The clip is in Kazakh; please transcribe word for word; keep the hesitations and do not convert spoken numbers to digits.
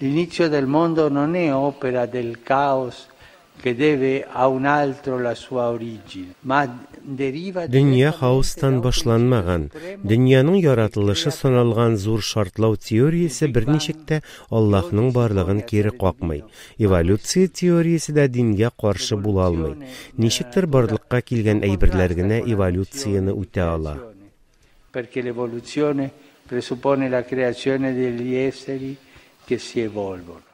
L'inizio del mondo non è opera del caos que debe a un altro la sua origine, ma deriva. Dünya хаостан башланмаган. Дөньяның яратылышы саналган зур шартлау теориясе берничек тә Аллаһның барлыгын кире какмый. Эволюция теориясе дә дингә каршы була алмый. Ничектер барлыкка килгән әйберләр генә эволюцияны үтә ала. Perché l'evoluzione presuppone la creazione degli esseri che si evolvono.